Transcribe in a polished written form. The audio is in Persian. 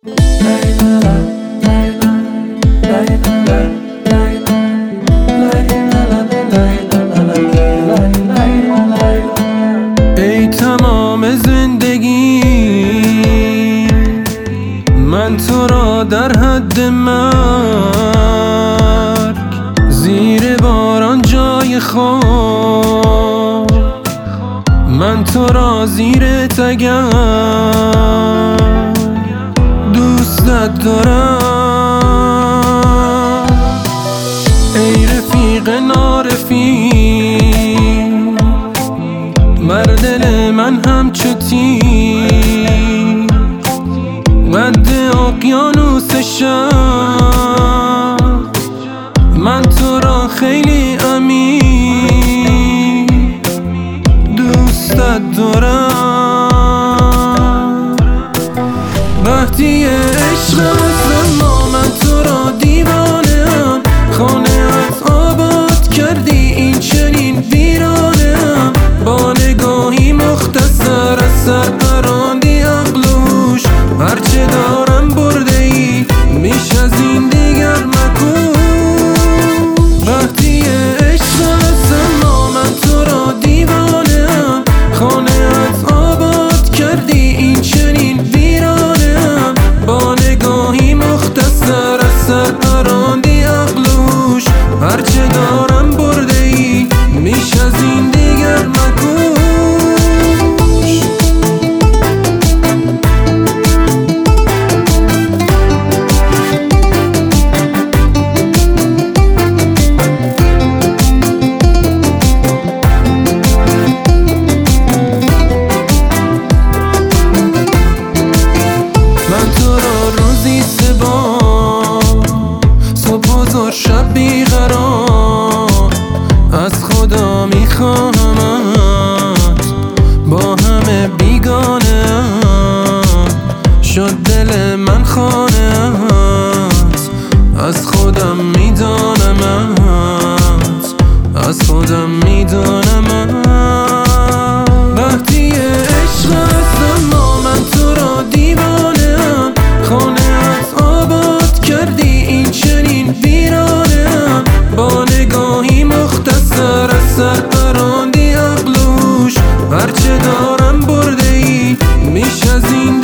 ای تمام زندگی من تو را در حد مرگ، زیر باران جای خواب من تو را زیر تگرگ دوستت دارم. ای رفیق نارفیق بر دل من همچو تیر، قد اقیانوس شب من تو را خیلی عمیق دوستت دارم. وقتی عشق است اما من تو را دیوانه ام، خانه ات آباد کردی این چنین ویرانه ام، با نگاهی مختصر از سر پراندی عقلوش، هرچه دارم برده ای میش از این دیگر مکن. وقتی عشق است اما من تو را دیوانه ام، خانه ات آباد کردی این چنین ویرانه ام، با نگاهی مختصر از سر پراندی عقلوش، هرچه دارم برده ای میش از این دیگر مکن. شب بیقرار از خدا میخواهمت، با همه بیگانه شد دل من خانه‌ات، از خودم میدانمت، از خودم میدانمت. وقتی عشق است اما من تو را دیوانه ام، خانه‌ات آباد کردی این چنین ویرانه ام، با نگاهی مختصر از سر پراندی عقلوش، هرچه دارم برده ای میش از این